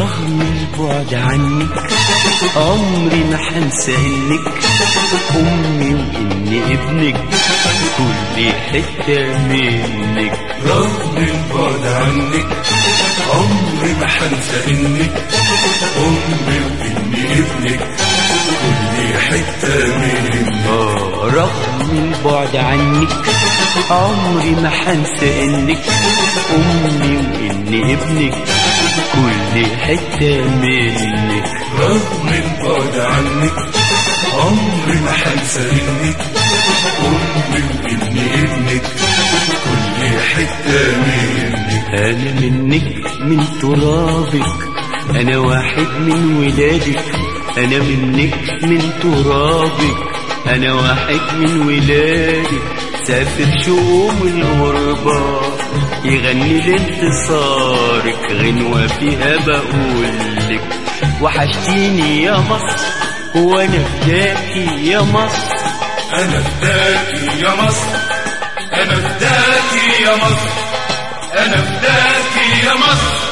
رغم البعد عنك عمري ما حنسى انك امي واني ابنك كل حتة منك. رغم البعد عنك عمري ما حنسى انك امي واني ابنك كل حتة منك. رغم البعد عنك عمري ما حنسى انك امي واني ابنك كل حتة منك. رغم البعد عنك عمري ما حنسى انك امي واني ابنك كل حتة منك. انا منك من ترابك انا واحد من ولادك. انا منك من ترابك انا واحد من ولادك. سافر شؤوم الغربة يغني لانتصارك غنوة فيها بقولك وحشتيني يا مصر وانا فداكي يا مصر. انا فداكي يا مصر انا فداكي يا مصر انا فداكي يا مصر.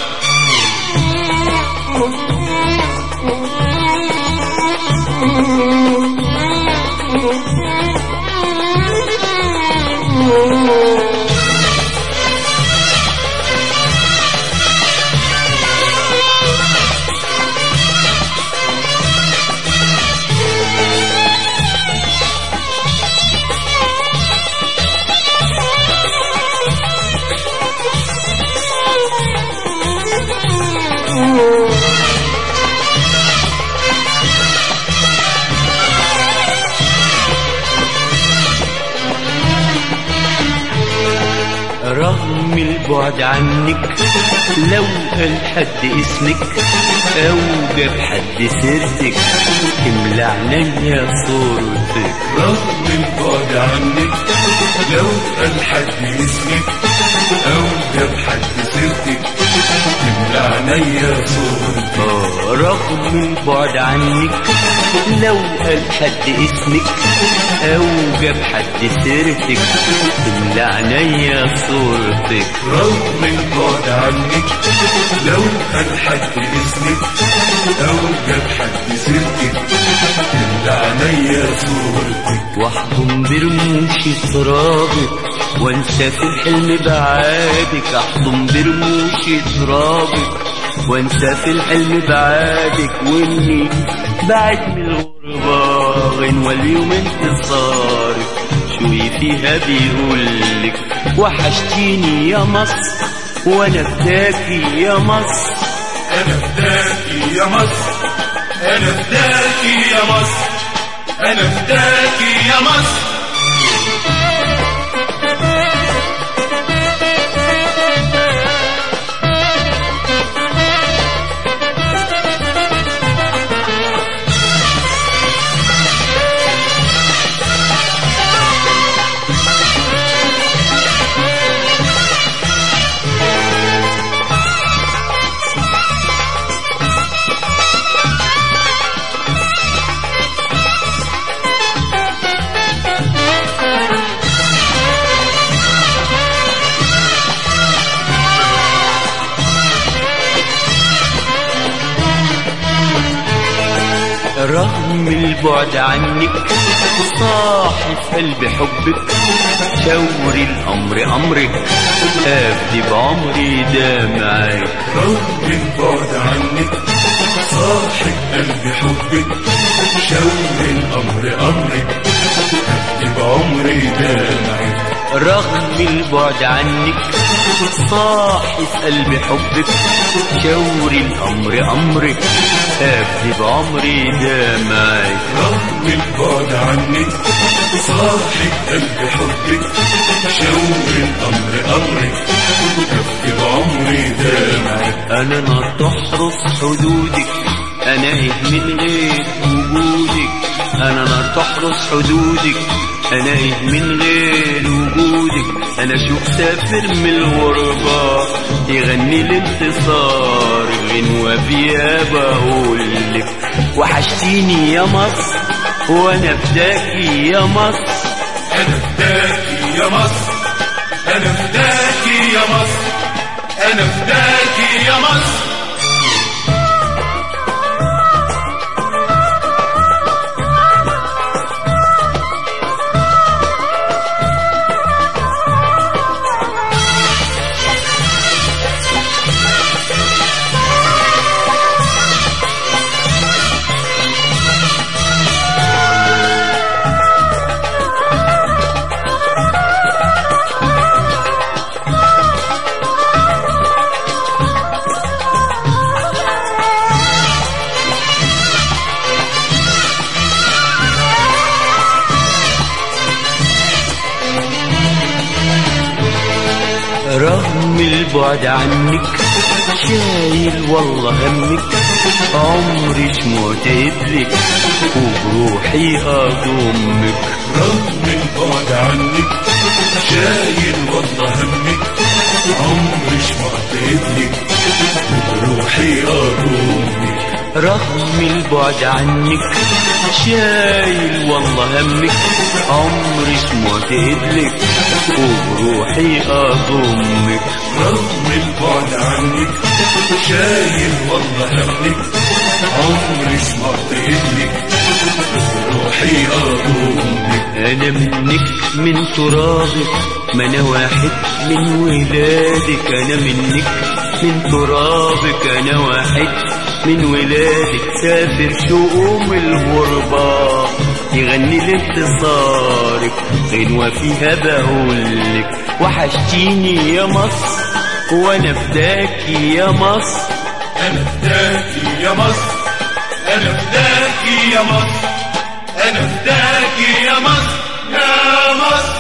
رغم البعد عنك لو قال حد اسمك او جاب حد سيرتك تملى عينيا صورتك. رغم البعد عنك لو قال حد اسمك او جاب حد سيرتك تملى عينيا صورتك. رغم البعد عنك لو قال حد اسمك او جاب حد سيرتك تملى عينيا صورتك. رغم البعد عنك لو قال حد اسمك او جاب حد سيرتك تملى عينيا صورتك. واحضن برموش ترابك وانسى في الحلم بعادك. احضن برموش ترابك وانسى في الحلم بعادك واني بعد من الغربة غنوة اليوم انتصارك شوي فيها بيقولك وحشتيني يا مصر وانا فداكي يا مصر. انا فداكي يا مصر انا فداكي يا مصر انا فداكي يا مصر. رغم البعد عنك صاحي في قلبي حبك شاوري الأمر أمرك أفدي بعمري ده معاك. رغم البعد عنك صاحي في قلبي حبك شاوري الأمر أمرك أفدي بعمري ده معاك. رغم البعد عنك صاحي في قلبي حبك شاوري الأمر أمرك أفدي بعمري ده معاك. رغم البعد عنك صاحي في قلبي حبك شاوري الأمر أمرك أفدي بعمري ده معاك. أنا نار تحرس حدودك أنا إيه من غير وجودك. أنا نار تحرس حدودك أنا إيه من غير وجودك. أنا شوف سافر من الغربة يغني الانتصار غنوة فيها بقولك وحشتيني يا مصر وأنا فداكي يا مصر. أنا فداكي يا مصر أنا فداكي يا مصر أنا فداكي يا مصر. رغم البعد عنك شايل والله همك، عمري شموت قبلك وبروحي أضمك. رغم البعد عنك شايل والله همك، عمري شموت قبلك وبروحي أضمك. رغم البعد عنك شايل والله همك، عمري شموت قبلك وبروحي أضمك. رغم البعد عنك شايل والله همك، عمري شموت قبلك وبروحي أضمك. أنا منك من ترابك، ما أنا واحد من ولادك. أنا منك من ترابك، أنا واحد من ولادك. سافر شؤوم الغربة يغني لانتصارك، غنوة فيها بقولك وحشتيني يا مصر وانا فداكي يا مصر. أنا فداكي يا مصر، أنا فداكي يا مصر، أنا فداكي يا مصر، يا مصر.